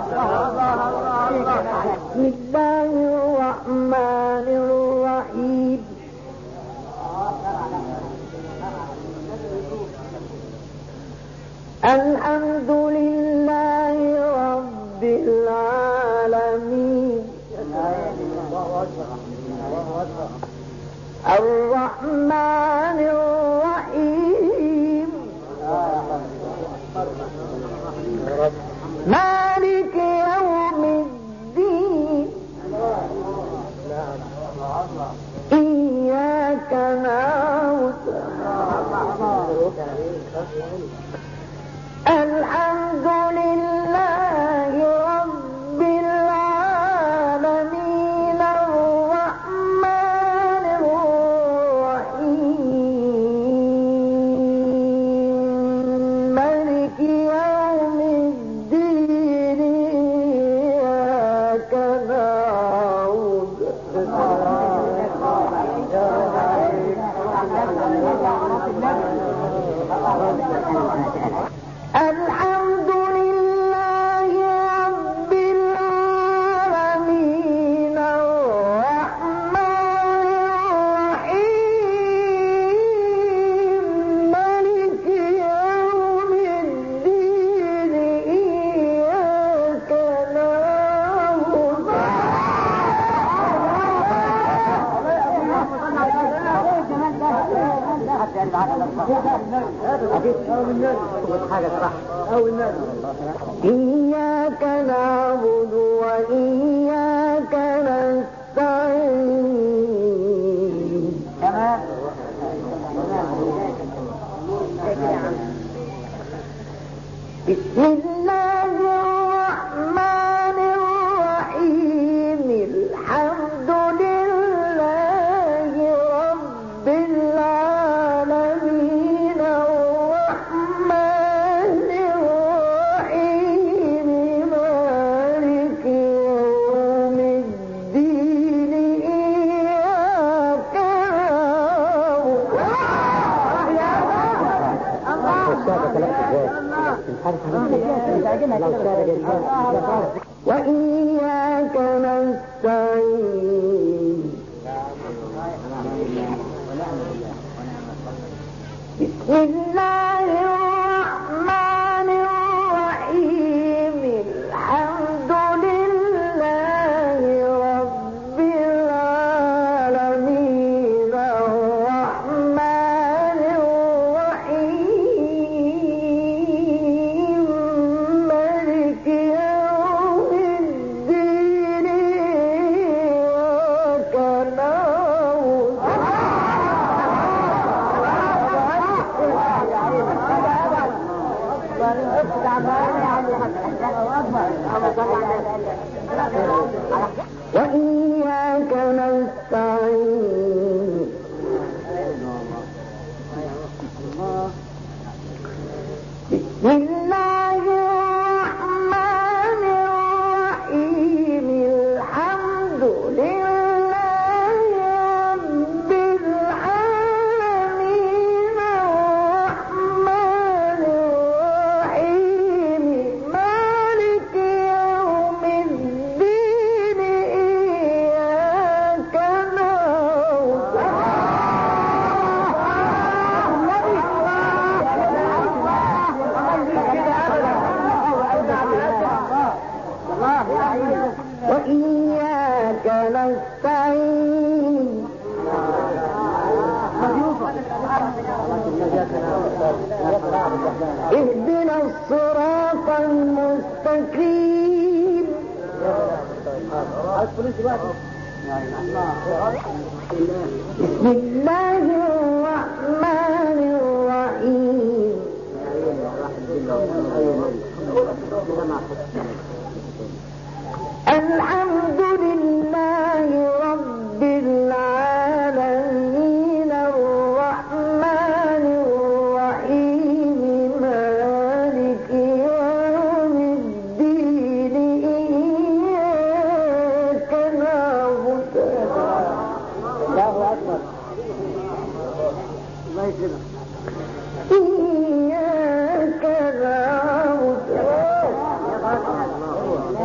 بسم الله الرحمن الرحيم الحمد لله رب العالمين الرحمن الرحيم مالك يوم الدين إياك نعبد الحمد لله رب العالمين الرحمن الرحيم مالك يوم الدين إياك نعبد الحمد لله رب العالمين الرحمن الرحيم مالك يوم الدين إياك نعبد إياك نعبد وإياك نستعين بسم الله الرحمن الرحيم الحمد لله رب العالمين الرحمن الرحيم مالك يوم الدين إياك وإياك نستعين بسم الله الرحمن الرحيم الحمد لله رب العالمين الرحمن الرحيم مالك يوم الدين إياك نعبد وإياك نستعين بسم الله الرحمن الرحيم الحمد لله رب العالمين الرحمن الرحيم مالك يوم الدين إياك نعبد وإياك نستعين اهدنا الصراط المستقيم بسم الله الرحمن الرحيم الحمد لله رب العالمين الرحمن الرحيم مالك يوم الدين إياك نعبد الله أكبر الله يسلمك إياك نعبد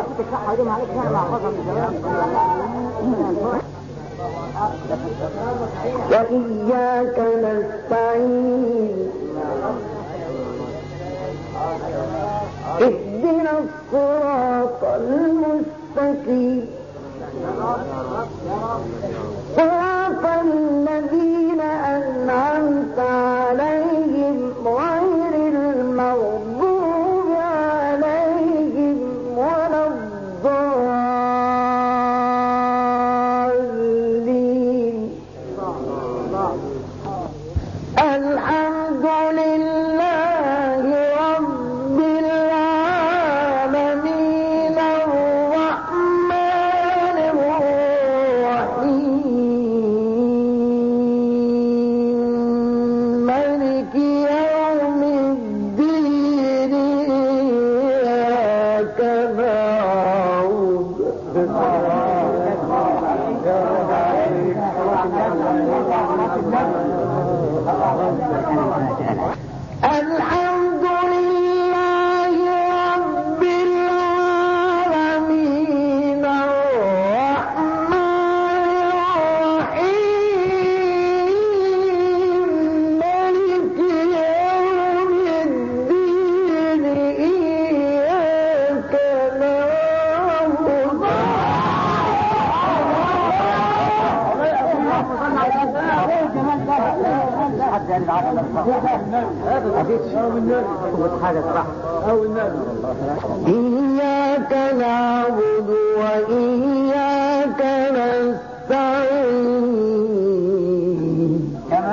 وإياك نستعين اهدنا الصراط المستقيم صراط الذين أنعمت عليهم غير المغضوب عليهم ولا الضالين الحمد لله رب العالمين الرحمن الرحيم مالك يوم الدين إياك الحمد لله رب العالمين الرحمن الرحيم مالك يوم الدين إياك نعبد إياك نعبد وإياك نستعين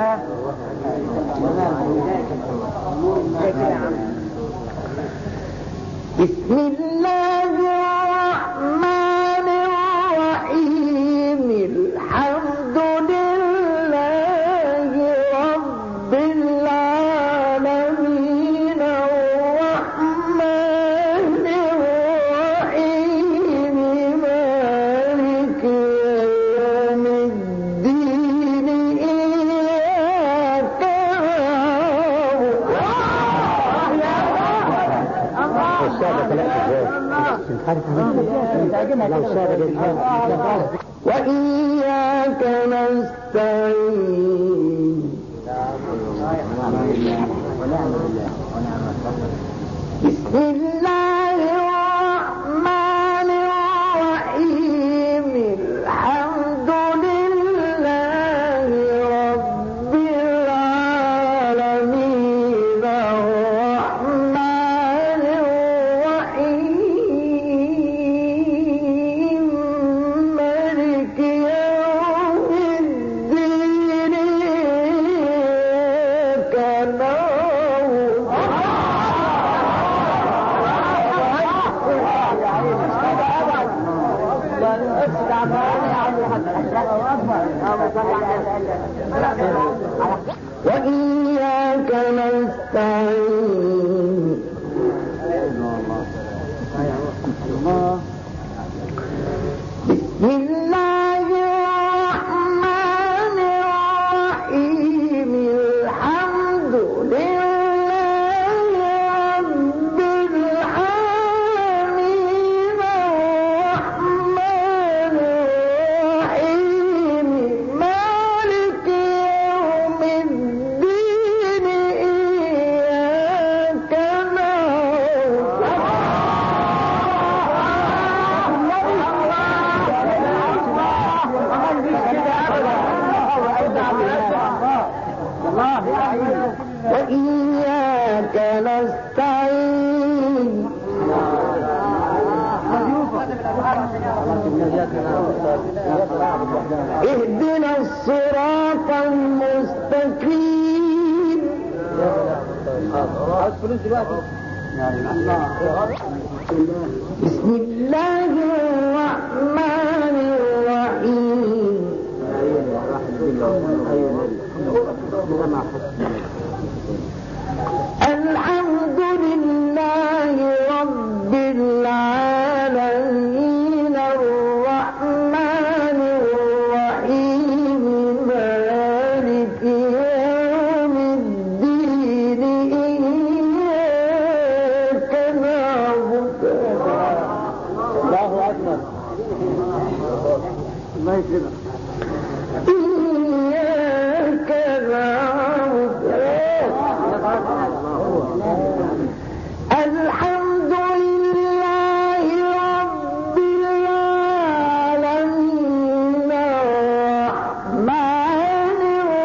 بسم الله الرحمن الرحيم الحمد لله رب العالمين الرحمن الرحيم مالك يوم الدين إياك وإياك نستعين بسم الله الرحمن الرحيم الحمد لله رب العالمين الرحمن الرحيم مالك يوم الدين إياك وإياك نستعين بسم الله الرحمن الرحيم الحمد لله رب العالمين الرحمن الرحيم مالك يوم الدين إياك وإياك نستعين اهدنا الصراط المستقيم بسم الله الرحمن الرحيم الحمد لله رب العالمين الرحمن الرحيم مالك يوم الدين إياك نعبد إياك نعبد الحمد لله رب العالمين الرحمن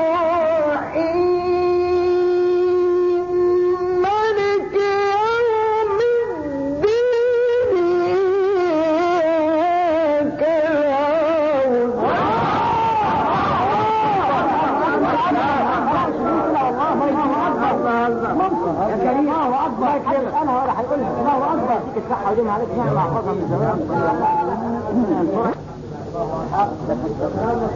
الرحيم مالك يوم الدين إياك يا كريم الله اكبر. انا ولا هيقول لك الله اكبر فيك الصحه ودي عليك نعمه احفظها من زمان.